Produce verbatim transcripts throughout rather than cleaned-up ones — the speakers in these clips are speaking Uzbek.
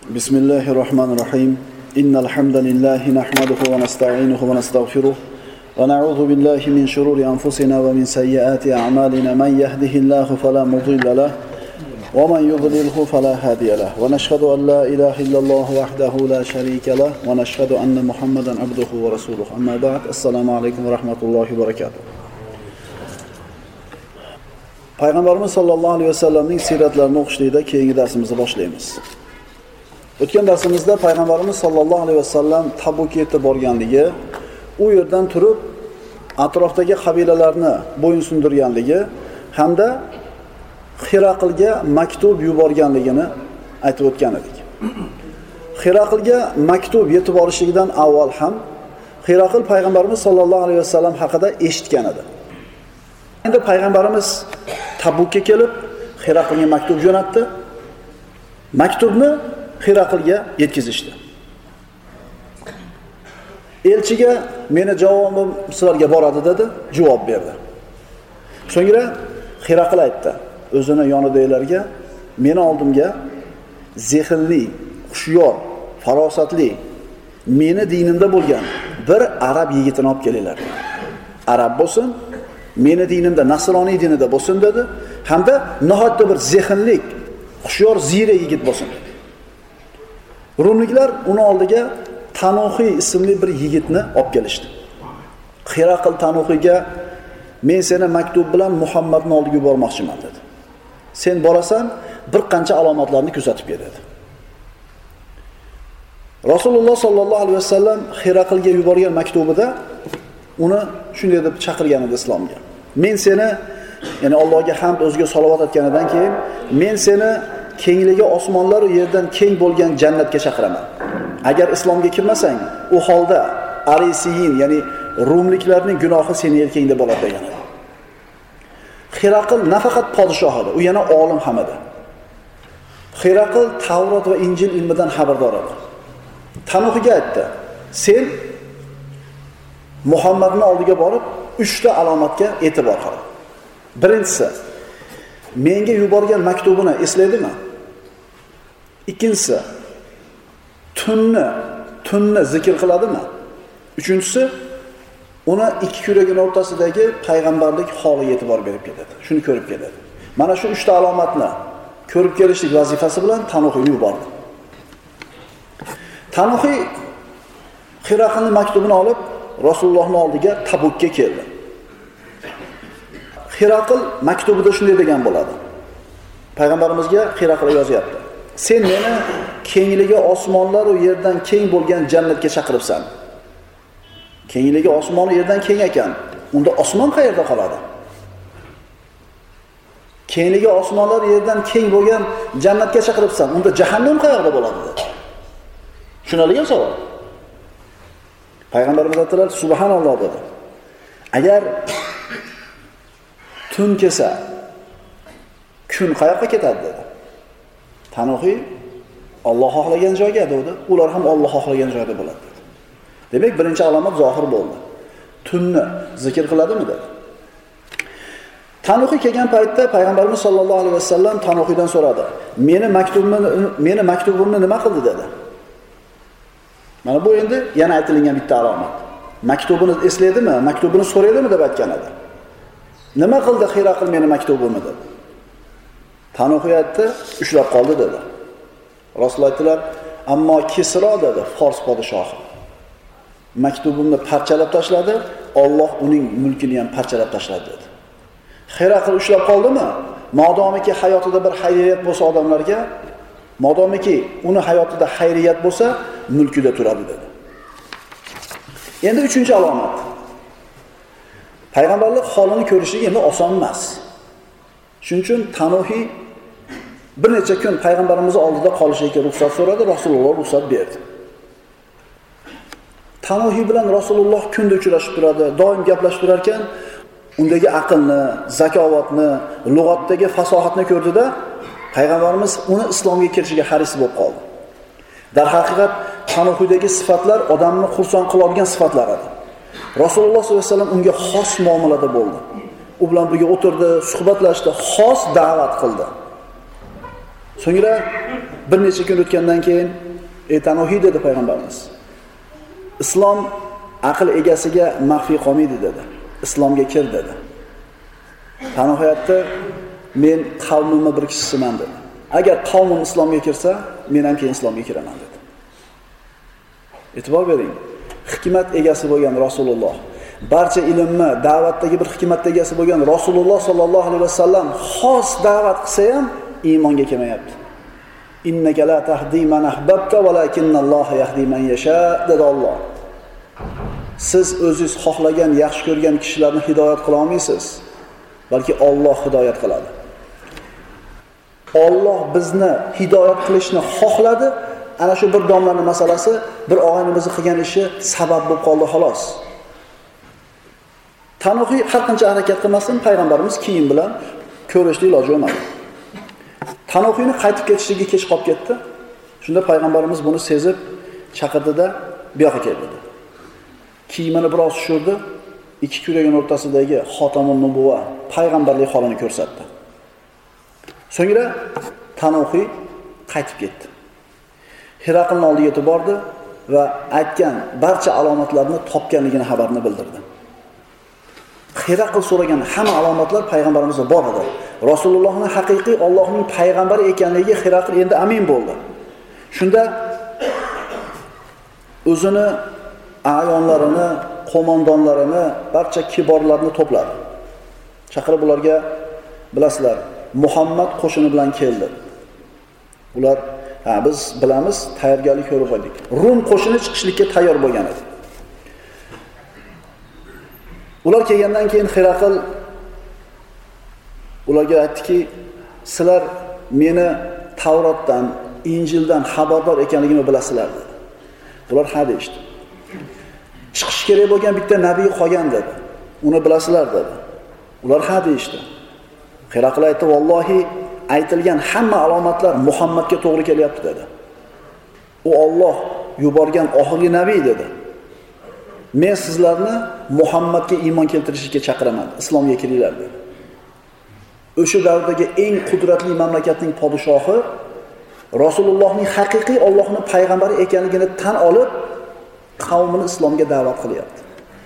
Bismillahirrahmanirrahim. Innal hamdalillahi nahmaduhu va nasta'inuhu va nastaghfiruh va na'udzu billahi min shururi anfusina va min sayyiati a'malina. Man yahdihillahu fala mudilla lahu wa man yudlilhu fala hadiya lahu. Wa nashhadu an la ilaha illalloh wahdahu la sharika lahu wa nashhadu anna Muhammadan abduhu va rasuluh. Amma ba'd. Assalomu alaykum va rahmatullohi va barakatuh. Payg'ambarimiz sollallohu alayhi vasallamning siyratlarini o'qishlikda keyingi darsimizni boshlaymiz. O'tgan darsimizda Payg'ambarimiz sollallohu alayhi vasallam Tabukka yetib borganligi, u yerdan turib atrofdagi qabilalarni bo'yin sundirganligi hamda Hiraqlga maktub yuborganligini aytib o'tgan edik. Hiraqlga maktub yetib borishligidan avval ham Hiraql Payg'ambarimiz sollallohu alayhi vasallam haqida eshitgan edi. Endi Payg'ambarimiz Tabukka kelib Hiraqlga maktub jo'natdi. Maktubni Hiraqlga yetkazishdi. Elchiga meni javobim sizlarga boradi dedi, javob berdi. So'ngra Hiraql aytdi o'zini yonidagilarga, meni oldimga zehnli, xushyor, farosatli, meni dinimda bo'lgan bir arab yigitini olib kelinglar. Arab bo'lsin, meni dinimda nasroniy dinida bo'lsin dedi, hamda nihoyatda bir zehnlik, xushyor, zira yigit bo'lsin. Rumliklar uni oldiga Tanuxiy ismli bir yigitni olib kelishdi. Hiraql Tanuxiyga men seni maktub bilan Muhammadning oldiga yubormoqchiman dedi. Sen borasan, bir qancha alomatlarni kuzatib kel dedi. Rasululloh sollallohu alayhi vasallam Hiraqlga yuborgan maktubida uni shunday deb chaqirgan edi islomga. Men seni, ya'ni Allohga hamd, o'ziga salovat aytganidan keyin, men seni kengligi osmonlar va yerdan keng bo'lgan jannatga chaqiraman. Agar islomga kirmasang, u holda Arisiyin, ya'ni Rumliklarning gunohi seni yelkangda bo'ladi degan. Hiraql nafaqat podshoh edi, u yana olim ham edi. Hiraql Tavrot va Injil ilmidan xabardor edi. Tanuxiga aytdi: "Sen Muhammadning oldiga borib, uchta alomatga e'tibor qil. Birinchisi, menga yuborgan maktubini eslaydimi? Ikkinchisi, tunni, tunni zikr qiladimi? Uchinchisi, uni ikki yuragining o'rtasidagi payg'ambarlik holiga e'tibor berib ketadi. Shuni ko'rib keladi. Mana shu uchta alomatni ko'rib kelishlik vazifasi bilan Tanuxiyni yubordi. Tanuxiy Hiraqlning maktubini olib Rasulullohning oldiga Tabukka keldi. Hiraql maktubida shunday degan bo'ladi. Payg'ambarimizga Hiraql yozyapti. Sen meni kengligi osmonlar va yerdan keng bo'lgan jannatga chaqiribsan. Kengligi osmon va yerdan keng ekan. Unda osmon qayerda qoladi? Kengligi osmonlar va yerdan keng bo'lgan jannatga chaqiribsan. Unda jahannam qayerda bo'ladi dedi. Tushunadigan savol. Payg'ambarimiz aytdilar, subhanalloh dedi. Agar tun kelsa, kun qayoqqa ketadi dedi. Tanuxiy Alloh xohlagan joyga dedi. Ular ham Alloh xohlagan joyda bo'ladi dedi. Demak, birinchi alomat zohir bo'ldi. Tunni zikr qiladimi dedi. Tanuxiy kelgan paytda Payg'ambarimiz sollallohu alayhi vasallam Tanuxiydan so'radi. Meni maktubimni meni maktubimni nima qildi dedi. Mana bu endi yana aytilgan bitta alomat. Maktubini eslaydimi, maktubini so'raydimi deb aytgan edi. Nima qildi Hiraql meni maktubimni dedi. Tanuxiy aytdi, ushlab qoldi dedi. Rasululloh aytdilar, ammo Kisro dedi, Fors podshohi. Maktubimni parchalab tashladi, Alloh uning mulkini ham parchalab tashladi dedi. Hiraql ushlab qoldimi? Modomiki hayotida bir xayriyat bo'lsa odamlarga, modomiki uni hayotida xayriyat bo'lsa, mulkida turadi dedi. Endi uchinchi alomat. Payg'ambarlik holini ko'rishlik endi oson emas. Shuning uchun Tanuxiy bir necha kun payg'ambarimiz oldida qolishga ruxsat so'radi, Rasululloh ruxsat berdi. Tanuxiy bilan Rasululloh kunda uchrashib turadi, doim gaplashib turar ekan, undagi aqlni, zakovatni, lug'atdagi fasohatni ko'rdida, payg'ambarimiz uni islomga kirishiga haris bo'lib qoldi. Dar haqiqat Tanuxiydagi sifatlar odamni xursand qiladigan sifatlar edi. Rasululloh sollallohu alayhi vasallam unga xos muomalada bo'ldi. U bilan birga o'tirdi, suhbatlashdi, xos da'vat qildi. So'ngra Bir necha kun o'tgandan keyin "Ey tanohiy" dedi payg'ambarimiz. "Islom aql egasiga maxfiy qolmaydi" dedi. "Islomga kir" dedi. Tanohiyatda "Men qavmimning bir kishisiman" dedi. "Agar qavmim islomga kirsa, men ham keyin islomga kiraman" dedi. E'tibor bering. Hikmat egasi bo'lgan Rasululloh, barcha ilmni, da'vatdagi bir hikmat egasi bo'lgan Rasululloh sollallohu alayhi vasallam xos da'vat qilsa ham iymonga kelmayapti. "Innaka la tahdi man ahbabta walakinallohu yahdi man yasha" dedi Alloh. Siz o'zingiz xohlagan, yaxshi ko'rgan kishilarni hidoyat qila olmaysiz, balki Alloh hidoyat qiladi. Alloh bizni hidoyat qilishni xohladi. Ana shu bir domlaning masalasi, bir og'aynimizning qilgan ishi sabab bo'lib qoldi xolos. Tanohiy har qancha harakat qilmasin, payg'ambarimiz kiyim bilan ko'rishni iloji bo'lmadi. Tanohiyni qaytib ketishiga kech qolib ketdi. Shunda payg'ambarimiz buni sezib chaqirdi-da, bu yoqqa kel dedi. Kiyimini biroz tushirdi, ikki kuragining o'rtasidagi xotamun nubuva, payg'ambarlik holini ko'rsatdi. So'ngra Tanohiy qaytib ketdi. Hiraqlning oldiga yetib bordi va aytgan barcha alomatlarni topganligini xabarini bildirdi. Hiraql so'ragan hamma alomatlar payg'ambarimizda bor edi. Rasulullohning haqiqiy Allohning payg'ambari ekanligiga Hiraql endi amin bo'ldi. Shunda o'zini ayonlarini, qo'mondonlarini, barcha kiborlarni to'pladi. Chaqirib ularga, bilasizlar, Muhammad qo'shini bilan keldi. Ular, ha biz bilamiz, tayyorgarlik ko'rib oldik. Rum qo'shini chiqishlikka tayyor bo'lgan edi. Ular kelgandan keyin Hiraql ularga aytdiki, sizlar meni Tavrotdan, Injildan xabardor ekanligimni bilasizlar dedi. Ular ha deyishdi. Chiqish kerak bo'lgan bitta nabiy qolgan dedi. Uni bilasizlar dedi. Ular ha deyishdi. Hiraql aytdi, "Vallohi aytilgan hamma alomatlar Muhammadga to'g'ri kelyapti" dedi. U Alloh yuborgan oxirgi nabiy dedi. Men sizlarni Muhammadga iymon keltirishga chaqiraman, islomga kiringlar dedi. O'sha davrdagi eng qudratli mamlakatning podshohi Rasulullohning haqiqiy Allohning payg'ambari ekanligini tan olib, qavmini islomga da'vat qilyapti.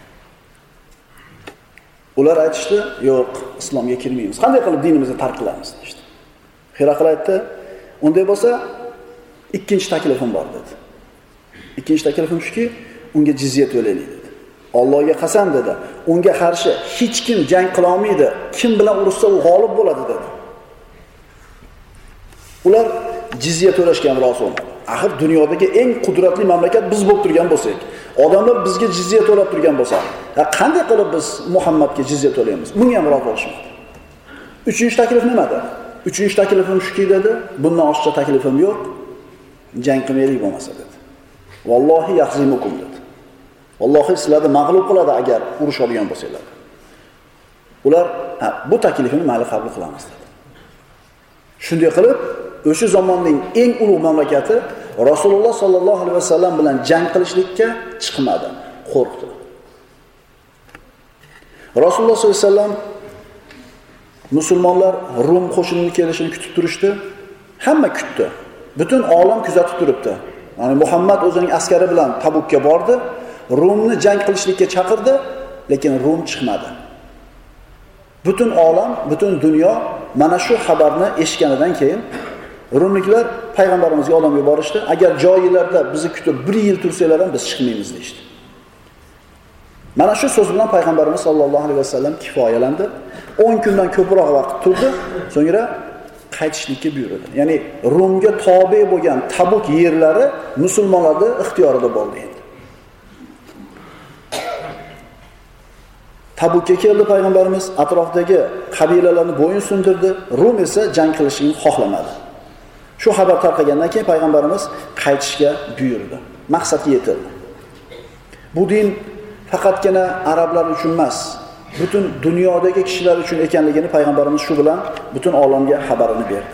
Ular aytishdi, "Yo'q, islomga kirmaymiz. Qanday qilib dinimizni tark qilamiz?" deydi. Hiraql aytdi, "Unday bo'lsa, ikkinchi taklifim bor" dedi. Ikkinchi taklifim shuki, unga jizya to'laylik dedi. Allohga qasam dedi, unga qarshi hech kim jang qila olmaydi. Kim bilan urushsa u g'olib bo'ladi dedi. Ular jizya to'lashgan Rasul. Axir dunyodagi eng qudratli mamlakat biz bo'lib turgan bo'lsak, odamlar bizga jizya to'lab turgan bo'lsa, qanday qilib biz Muhammadga jizya to'laymiz? Bunga ham rozi bo'lishmadi. Uchinchi taklif nima dedi? Uchinchi taklifim shuki dedi, bundan oshiqcha taklifim yo'q. Jang qilmaylik bo'lmasa dedi. Vallohi yahzimukum dedi. Alloh sizlarni mag'lub qiladi agar urushadigan bo'lsanglar. Ular, "Ha, bu taklifni mayli qabul qilamiz" dedi. Shunday qilib, o'sha zamonning eng ulug' mamlakati Rasululloh sollallohu alayhi vasallam bilan jang qilishlikka chiqmadi, qo'rqdi. Rasululloh sollallohu alayhi vasallam musulmonlar Rum qo'shinining kelishini kutib turishdi. Hamma kutdi. Butun olam kuzatib turibdi. Ya'ni Muhammad o'zining askari bilan Tabukka bordi, Rumni jang qilishlikka chaqirdi, lekin Rum chiqmadi. Butun olam, butun dunyo mana shu xabarni eshitganidan keyin Rumliklar payg'ambarimizga odam yuborishdi. Agar joylarda bizni kutib bir yil tursanglar ham biz chiqmaymiz deydi. Mana shu so'z bilan payg'ambarimiz sollallohu alayhi vasallam kifoyalandi. o'n kundan ko'proq vaqt turdi, so'ngra qaytishlikka buyurdi. Ya'ni Rumga tobe bo'lgan Tabuk yerlari musulmonlarning ixtiyorida bo'ldi endi. Tabukka keldi payg'ambarimiz, atrofdagi qabilalarni bo'yin sundirdi. Rum esa jang qilishni xohlamadi. Shu xabar tarqagandan keyin payg'ambarimiz qaytishga buyurdi. Maqsadga yetildi. Bu din faqatgina arablar uchun emas, butun dunyodagi kishilar uchun ekanligini payg'ambarimiz shu bilan butun olamga xabarini berdi.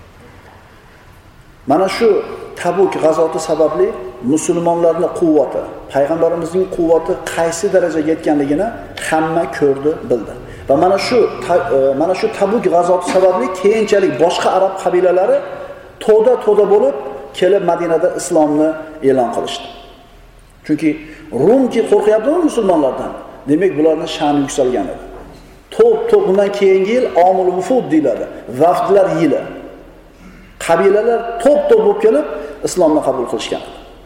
Mana shu Tabuk g'azoti sababli musulmonlarning quvvati, payg'ambarimizning quvvati qaysi darajaga yetganligini hamma ko'rdi, bildi. Va mana shu mana shu Tabuk g'azoti sababli keyinchalik boshqa arab qabilalari to'da to'da bo'lib kelib Madinada islomni e'lon qilishdi. Chunki Rumki qo'rqyapti musulmonlardan. Demak, bularning sha'ni yuksalgan edi. To'p-to'p bundan keyingi yil Omul Vufud deyiladi. Vafdlar yili. Qabilalar to'p-to'p bo'lib kelib islomni qabul qilishgan.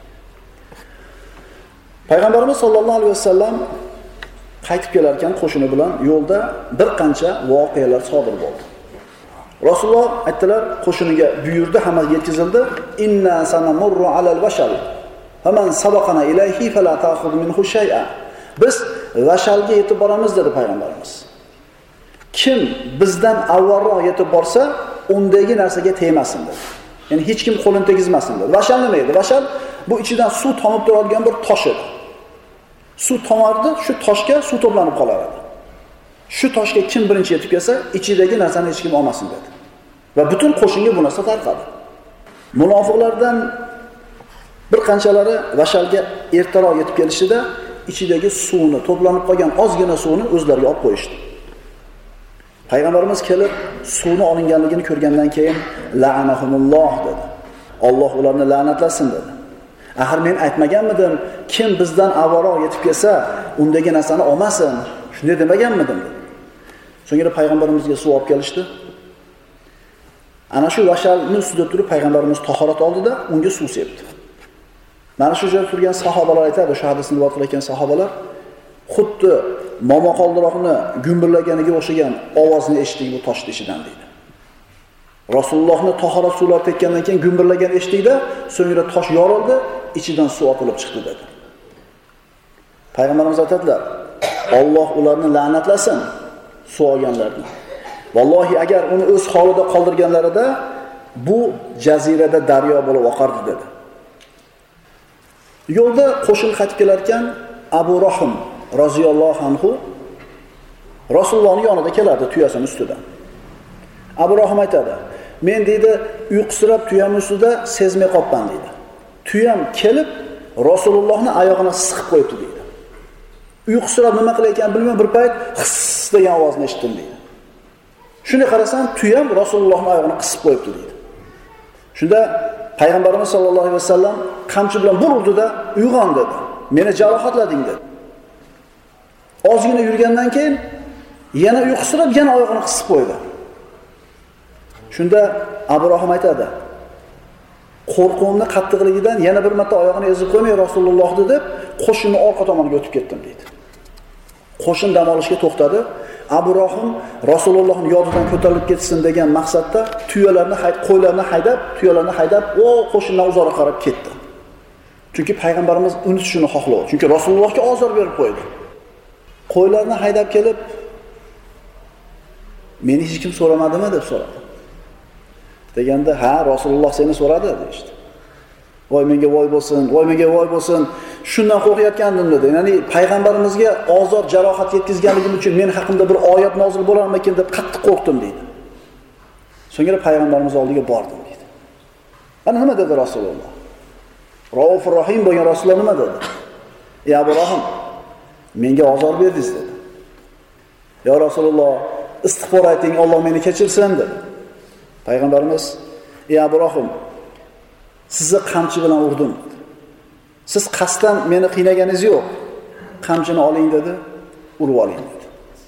Payg'ambarimiz sollallohu alayhi vasallam qaytib kelar ekan qo'shini bilan yo'lda bir qancha voqealar sodir bo'ldi. Rasululloh aytdilar, qo'shiniga buyurdi, hamma yetkazildi. Inna sanamurru alal bashar. Faman sabaqana ilayhi fala ta'khudh minhu shay'a. Biz vashalga yetib boramiz dedi payg'ambarimiz. Kim bizdan avvalroq yetib borsa, undagi narsaga tegmasin dedi. Ya'ni hech kim qo'lini tegizmasin dedi. Vashal nima edi? Vashal bu ichidan suv tomib turadigan bir tosh edi. Suv tomardi, shu toshga suv to'planib qolar edi. Shu toshga kim birinchi yetib kelsa, ichidagi narsani hech kim olmasin dedi. Va butun qo'shinga bu narsa tarqadi. Munofiqlardan bir qanchalari vashalga ertaroq yetib kelishida ichidagi suvni, to'planib qolgan ozgina suvni o'zlariga olib qo'yishdi. Payg'ambarimiz kelib suvni olinganligini ko'rgandan keyin la'anahumulloh dedi. Alloh ularni la'natlasin dedi. Axir men aytmaganmidim, kim bizdan avvalroq yetib kelsa, undagi narsani olmasin. Shunday demaganmidim dedi. So'ngra payg'ambarimizga suv olib kelishdi. Ana shu vashalning ustida turib payg'ambarimiz tahorat oldida unga suv sepdi. Mana shu joyda turgan sahobalar aytadi, shu hadisni rivoyat qilayotgan sahobalar, xuddi momaqoldiroqni gumburlaganiga o'xshagan ovozni eshitdik bu toshning ichidan deydi. Rasulullohning tahorat suvlari tekkandan keyin gumburlagan eshitdikda, so'ngra tosh yorildi, ichidan suv otilib chiqdi dedi. Payg'ambarimiz aytadilar, Alloh ularni la'natlasin, suv olganlarni. Vallohi agar uni o'z holida qoldirganlarida bu jazirada daryo bo'lib oqardi dedi. Yo'lda qo'shin qaytib kelar ekan, Abu Rahim roziyallohu anhu Rasulullohning yonida keladi tuyasining ustidan. Abu Rahim aytadi, men deydi, uyqusirab tuyam ustida sezmay qolibman deydi. Tuyam kelib Rasulullohning oyog'ini siqib qo'yibdi deydi. Uyqusirab nima qilayotgan bilmay bir payt hiss degan ovozni eshitdim deydi. Shuni qarasam, tuyam Rasulullohning oyog'ini qisib qo'yibdi deydi. Shunda payg'ambarimiz sollallohu alayhi vasallam qamchi bilan bir urdida uyg'on dedi. Meni jarohatlading dedi. Ozgina yurgandan keyin yana uyqusirab yana oyog'ini qisib qo'ydi. Shunda Abu Rahim aytadi, qo'rquvimning qattiqligidan yana bir marta oyog'ini ezib qo'ymay Rasulullohni deb qo'shinning orqa tomoniga o'tib ketdim deydi. Qo'shin dam olishga to'xtadi. Abu Rahim Rasulullohning yodidan ko'tarilib ketsin degan maqsadda tuyalarni, qo'ylarni haydab, tuyalarni haydab, o qo'shindan uzoqqa qarab ketdi. Chunki payg'ambarimiz unutishini xohlaydi. Chunki Rasulullohga ozor berib qo'ydi. Qo'ylarni haydab kelib, meni hech kim so'ramadimi deb so'radi. Deganda, ha, Rasululloh seni so'radi deydi. Voy menga voy bo'lsin, voy menga voy bo'lsin. Shundan qo'rqayotgandim dedi. Ya'ni payg'ambarimizga ozor, jarohat yetkazganligim uchun men haqimda bir oyat nozil bo'larmikin deb qattiq qo'rqdim deydi. So'ngra payg'ambarimiz oldiga bordim deydi. Ana nima dedi Rasululloh? Raufur Rahim bo'lgan Rasululloh nima dedi? Ey Abu Rahim, menga ozor berdingiz dedi. Ya Rasululloh, istig'for ayting, Alloh meni kechirsin dedi. Payg'ambarimiz, ey Abu Rahim, sizni qamchi bilan urdim. Siz qasddan meni qiynaganingiz yo'q. Qamchini oling dedi, urib oling dedi.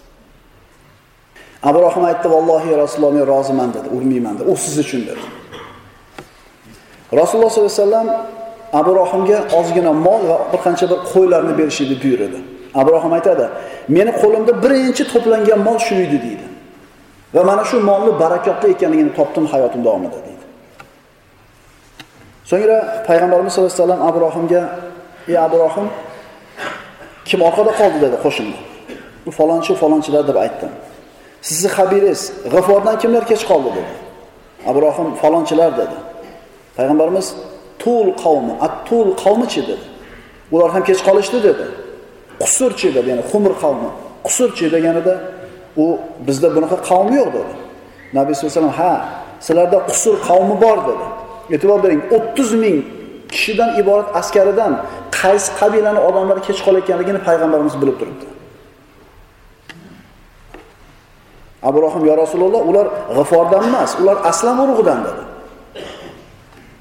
Abu Rahim aytdi, vallohi Rasululloh men roziman dedi, urmayman dedi. U siz uchun dedi. Rasululloh sollallohu alayhi vasallam Abu Rahimga ozgina mol va bir qancha bir qo'ylarni berishini buyurdi. Abu Rahim aytadi, meni qo'limda birinchi to'plangan mol shu edi deydi. Va mana shu molni barakotli ekanligini topdim hayotim davomida deydi. So'ngra payg'ambarimiz sollallohu alayhi vasallam Abu Rahimga, "Ey Abu Rahim, kim orqada qoldi?" dedi qo'shinda. "Bu falonchi, falonchilar" deb aytdim. "Sizni xabiringiz, G'afordan kimlar kech qoldi?" dedi. Abu Rahim falonchilar dedi. Payg'ambarimiz Tul qavmi, At-Tul qavmichi dedi. Ular ham kech qolishdi dedi. Qusurchi dedi, ya'ni Xumr qavmi. Qusurchi deganida u bizda bunaqa qavm yo'q dedi. Nabiy sollallohu alayhi vasallam, "Ha, sizlarda Qusur qavmi bor" dedi. E'tibor bering, o'ttiz ming kishidan iborat askaridan qaysi qabilaning odamlari kech qolayotganligini payg'ambarimiz bilib turibdi. Abu Rahim, "Ya Rasululloh, ular G'afordan emas, ular Aslam urug'idan" dedi.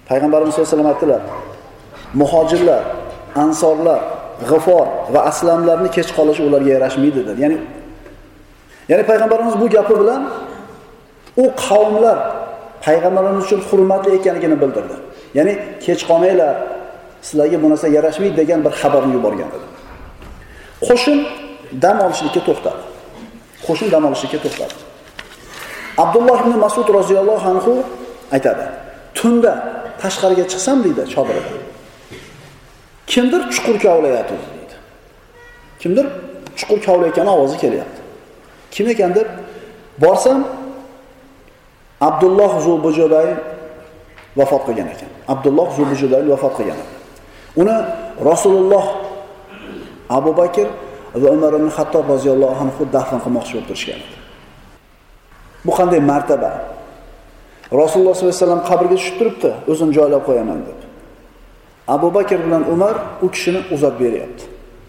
Payg'ambarimiz sollallohu alayhi vasallam aytdilar: "Muhojirlar, ansorlar, G'afor va aslamlarni kech qolishi ularga yarashmaydi" dedi. Ya'ni Ya'ni payg'ambarimiz bu gapi bilan u qavmlar payg'ambarimiz uchun hurmatli ekanligini bildirdi. Ya'ni kech qolmanglar, sizlarga bu narsa yarashmaydi degan bir xabarni yuborgan edi. Qo'shin dam olishlikka to'xtadi. Qo'shin dam olishlikka to'xtadi. Abdulloh ibn Mas'ud roziyallohu anhu aytadi: "Tunda tashqariga chiqsam deydi chodirida. Kimdir chuqur kavlayapti deydi. Kimdir chuqur kavlayotgan ovozi kelyapti. Kim ekan deb borsam, Abdulloh Zubujuday vafot qilgan ekan. Abdulloh Zubujuday vafot qilgan ekan. Uni Rasululloh, Abu Bakr va Umar ibn Xattob roziyallohu anhu dafn qilmoqchi bo'lib turishgan edi. Bu qanday martaba? Rasululloh sollallohu alayhi vasallam qabrga tushib turibdi, o'zini joylab qo'yaman deb. Abu Bakr bilan Umar u kishini uzatib beryapti.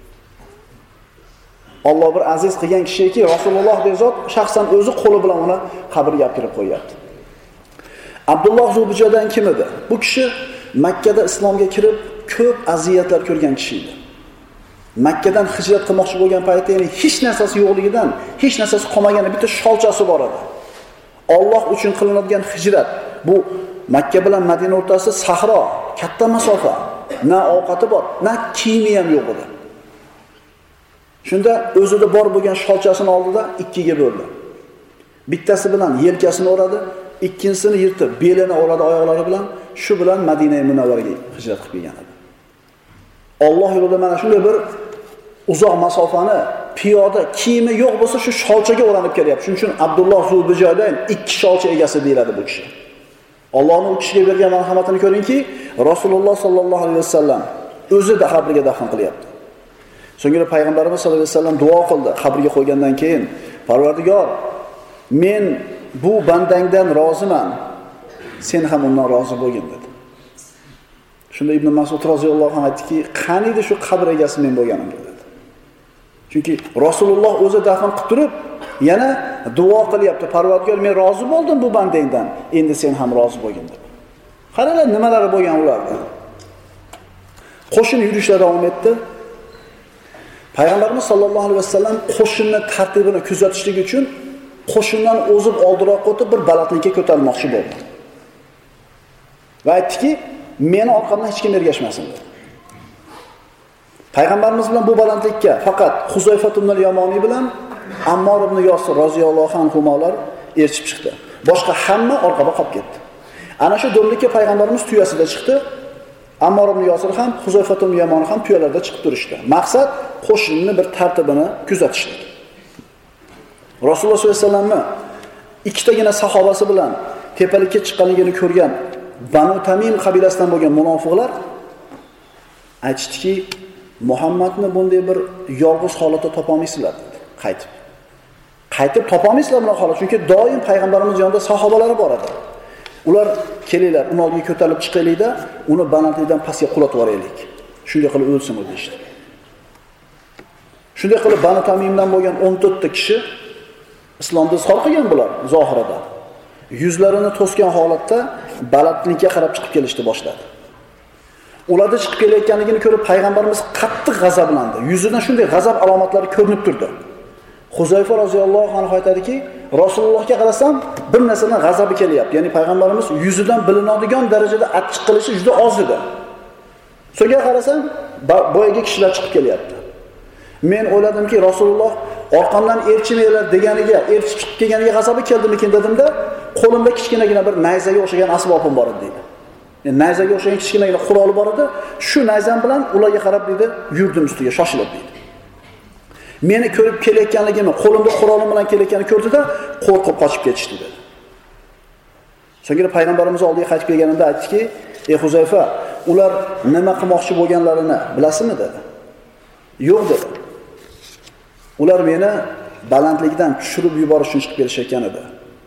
Alloh bir aziz qilgan kishiki, Rasululloh bezot shaxsan o'zi qo'li bilan uni qabrga olib kirib qo'yapti. Abdulloh Zubujadan kim edi? Bu kishi Makka da islomga kirib ko'p aziyatlar ko'rgan kishi edi. Makkadan hijrat qilmoqchi bo'lgan paytda, ya'ni hech narsasi yo'qligidan, hech narsasi qolmagan bitta sholchasi bor edi. Alloh uchun qilinadigan hijrat, bu Makka bilan Madina o'rtasida sahro, katta masofa, na ovqati bor, na kiyimi ham yo'q edi. Shunda o'zida bor bo'lgan sholchasini oldida ikkiga bo'ldi. Bittasi bilan yelkasini o'radi, ikkinchisini yirtib, belini o'radi oyoqlari bilan, shu bilan Madina Munavvaraga hijrat qilib kelgan edi. Alloh yo'lida mana shunday bir uzoq masofani piyoda kiyimi yo'q bo'lsa shu sholchaga o'ranib kelyapti. Shuning uchun Abdulloh Zubujoydan ikki sholcha egasi deyiladi bu kishi. Allohning u kishiga bergan marhamatini ko'ringki, Rasululloh sallallohu alayhi vasallam o'zi da qabriga dafn qilyapti. So'ngra payg'ambarimiz sollallohu alayhi vasallam duo qildi qabrga qo'ygandan keyin, Parvardigor, men bu bandangdan roziman, sen ham undan rozi bo'lgin dedi. Shunda Ibn Mas'ud roziyallohu anhu aytdiki, qaniydi shu qabr egasi men bo'lganim dedi. Chunki Rasululloh o'zi dafn qilib turib, yana duo qilyapti. Parvardigor, men rozi bo'ldim bu bandangdan, endi sen ham rozi bo'lgin dedi. Qaranglar nimalari bo'lgan ularda. Qo'shin yurishlar davom etdi. Payg'ambarimiz sollallohu alayhi vasallam qo'shinning tartibini kuzatishlik uchun qo'shindan o'zib oldiroq o'tib bir balandlikka ko'tarilmoqchi bo'ldi. Va aytdiki, meni orqamdan hech kim ergashmasin dedi. Payg'ambarimiz bilan bu balandlikka faqat Huzayfa ibn al-Yamoni bilan Ammor ibn Yosir roziyallohu anhular erishib chiqdi. Boshqa hamma orqada qolib ketdi. Ana shu do'mlikka payg'ambarimiz tuyasida chiqdi. Ammor ibn Yosir ham, Huzayfa ibn al-Yamoni ham tuyalarda chiqib turishdi. Maqsad qo'shinni bir tartibini kuzatishlik. Rasululloh sollallohu alayhi vasallamni ikkitagina sahobasi bilan tepalikka chiqqanligini ko'rgan Banu Tamim qabilasidan bo'lgan munofiqlar aytishdiki, Muhammadni bunday bir yolg'iz holatda topolmaysizlar dedi. Qaytib. Qaytib topolmaysizlar buni holat, chunki doim payg'ambarimiz yonida sahobalari bor edi. Ular kelinglar, uni oldiga ko'tarilib chiqaylikda, uni balandlikdan pastga qulatib yuboraylik. Shunday qilib o'lsin u deydi. Shunday qilib Banu Tamimdan bo'lgan o'n to'rt ta kishi islomda izhor qilgan bular zohirida. Yuzlarini to'sgan holatda balandlikka qarab chiqib kelishni boshladi. Ularda chiqib kelayotganligini ko'rib payg'ambarimiz qattiq g'azablandi. Yuzidan shunday g'azab alomatlari ko'rinib turdi. Huzayfa roziyallohu anhu aytadiki, Rasulullohga qarasam bir narsadan g'azabi kelyapti. Ya'ni payg'ambarimiz yuzidan bilinadigan darajada achchiq qilishi juda oz edi. So'ngra qarasam boyaga kishilar chiqib kelyapti. Men o'yladimki, Rasululloh orqamdan elchimaylar deganiga, elchi chiqib kelganiga g'azabi keldimikin dedimda, qo'limda kichkinagina bir nayzaga o'xshagan asbobim bor edi deydi. Yani nayzaga o'xshagan kichkinagina quroli bor edi. Shu nayzam bilan ularga qarab deydi, yurdim ustiga shoshilib deydi. Meni ko'rib kelayotganligimni, qo'limda qurolim bilan kelayotganini ko'rdi-da, qo'rqib qochib ketishdi dedi. So'ngra payg'ambarimiz oldiga qaytib kelganida aytdiki, "Ey Huzayfa, ular nima qilmoqchi bo'lganlarini bilasizmi?" dedi. "Yo'q" dedi. "Ular meni balandlikdan tushirib yuborish uchun chiqib kelishayotgan edi."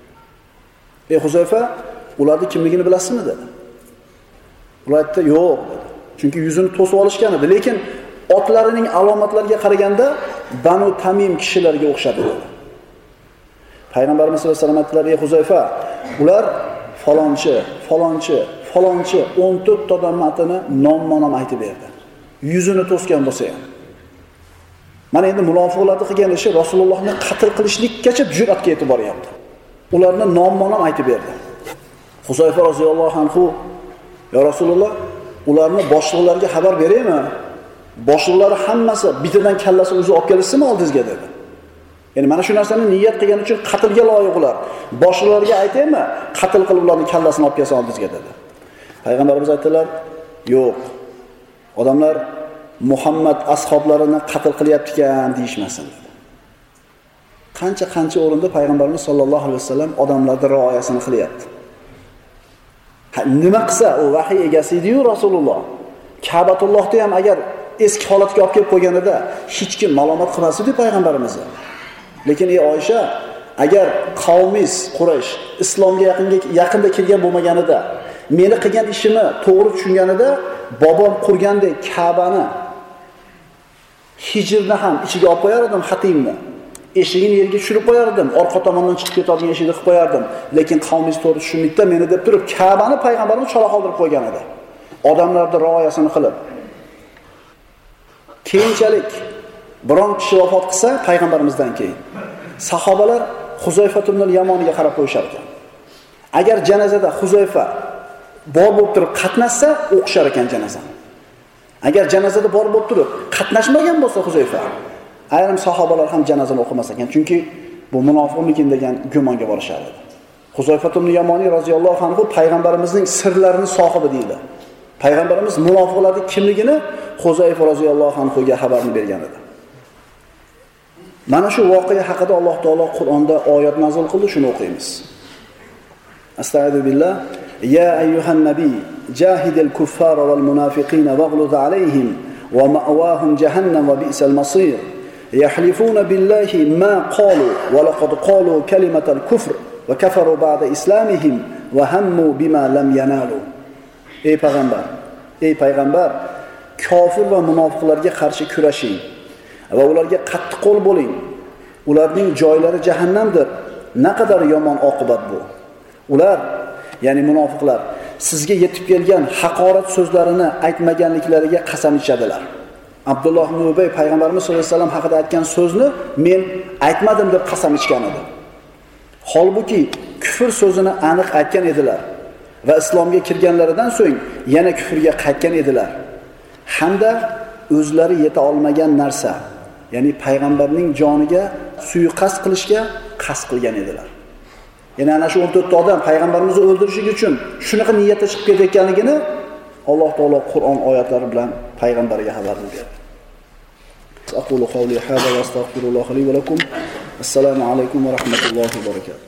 "Ey Huzayfa, ularni kimligini bilasizmi?" dedi. Ular aytdi, "Yo'q" dedi. Chunki yuzini to'sib olishgan edi, lekin otlarining alomatlariga qaraganda Banu Tamim kishilarga o'xshadi dedi. Payg'ambarimiz sollallohu alayhi vasallam aytdilar, "Ey Huzayfa, ular falonchi, falonchi, falonchi o'n to'rt ta odam matini nom-nom aytib berdi. Yuzini to'sgan bo'lsa ham. Mana endi munofiqlarning qilgan ishi Rasulullohni qatl qilishlikkacha jur'atga yetib boryapti. Ularni nom-nom aytib berdi. Huzayfa roziyallohu anhu: "Ya Rasululloh, ularni boshliqlarga xabar beraymi? Boshliqlari hammasi bitidan kallasi o'zi olib kelishsinmi oldingizga?" dedi. Ya'ni mana shu narsani niyat qilgani uchun qatlga loyiq ular. Boshliqlarga aytaymi, qatl qilib ularni kallasini olib kelsa oldingizga dedi. Payg'ambarimiz aytdilar: "Yo'q. Odamlar Muhammad ashoblarini qatl qilyapti-kan deyishmasin" dedi. Qancha-qancha o'rinda payg'ambarimiz sollallohu alayhi vasallam odamlarning rioyasini qilyapti. Nima qilsa u vahiy egasi edi-yu Rasululloh. Ka'batullohda ham agar eski holatga olib kelib qo'yganida hech kim malomat qilmasdi payg'ambarimizni. Lekin ey Oysha, agar qavmingiz Quraysh islomga yaqinga yaqinda kelgan bo'lmaganida, meni qilgan ishimni to'g'ri tushunganida, bobom qurgandek Ka'bani hijrni ham ichiga olib qo'yar edim, xatimni. Eshigini yerga tushirib qo'yar edim, orqa tomondan chiqib ketadigan eshikni qilib qo'yar edim. Lekin qavmingiz to'g'ri tushunlikda meni deb turib, Ka'bani payg'ambarimiz chola qoldirib qo'ygan edi. Odamlarning rioyasini qilib. Keyinchalik biron kishi vafot qilsa payg'ambarimizdan keyin sahobalar Huzayfa ibn al-Yamoniga qarab qo'yishar ekan. Agar janozada Huzayfa bor bo'lib turib qatnashsa, o'qishar ekan janozani. Agar janozada bor bo'lib turib qatnashmagan bo'lsa Huzayfa, ayrim sahobalar ham janozani o'qimas ekan, chunki bu munofiqmikin degan gumonga borishar edi. Huzayfa ibn al-Yamoni roziyallohu anhu payg'ambarimizning sirlarini sohibi deydi. Payg'ambarimiz munofiqlarning kimligini Huzayfa roziyallohu anhuga xabarni bergan edi. Mana shu voqea haqida Alloh taolo Qur'onda oyat nazil qildi, shuni o'qiymiz. Astagfiru billah. Ya ayyuhan nabiy, jahidil kuffara wal munafiqina waghluz alayhim wa ma'wahum jahannam wa bi'sal masir. Yahlifuna billahi ma qalu wa laqad qalu kalimatal kufr wa kafaru ba'da islamihim wa hammu bima lam yanalu. Ey payg'ambar, ey payg'ambar, kofir va munofiqlarga qarshi kurashing va ularga qattiq qo'l bo'ling. Ularning joylari jahannamdir. Naqadar yomon oqibat bu. Ular, ya'ni munofiqlar, sizga yetib kelgan haqorat so'zlarini aytmaganliklariga qasam ichadilar. Abdulloh ibn Ubay payg'ambarimiz sollallohu alayhi vasallam haqida aytgan so'zni men aytmadim deb qasam ichgan edi. Holbuki kufr so'zini aniq aytgan edilar va islomga kirganlaridan so'ng yana kufrga qaytgan edilar. Hamda o'zlari yeta olmagan narsa, ya'ni payg'ambarning joniga suiqasd qilishga qasd qilgan edilar. Ya'ni ana shu o'n to'rt ta odam payg'ambarimizni o'ldirish uchun shunaqa niyatda chiqib ketayotganligini Alloh taolo Qur'on oyatlari bilan payg'ambarga xabar berdi. Aqulu qawli hada va astaghfirulloh li va lakum. Assalomu alaykum va rahmatullohi va barakatuh.